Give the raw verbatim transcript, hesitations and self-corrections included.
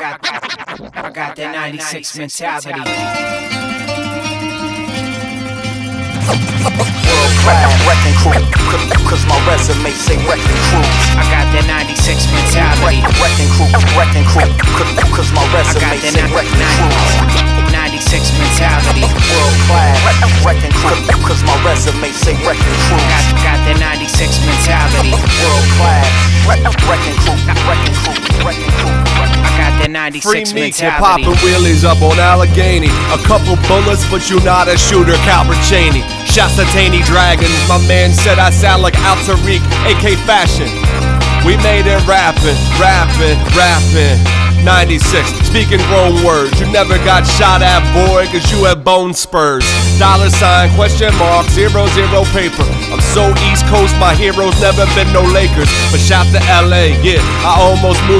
got, I got that ninety-six mentality. World class wrecking crew, cause my resume say wrecking crews. I got that ninety-six mentality. Wrecking crew, wrecking crew, cause my I resume got that say wrecking crews. ninety-six mentality. World class wrecking crew, cause my resume say wrecking crews. Got, got that ninety-six mentality. World class wrecking crew, wrecking crew, wrecking crew. I got that Free ninety-six Meeks and mentality. popping wheelies up on Allegheny. A couple bullets, but you not a shooter, Calvert Cheney. Shots at Taney Dragons, my man said I sound like Al Tariq, A K Fashion. We made it rapping, rapping, rapping. ninety-six, speaking grown words. You never got shot at, boy, cause you had bone spurs. Dollar sign, question mark, zero, zero paper. I'm so East Coast, my heroes never been no Lakers. But shout to L A, yeah, I almost moved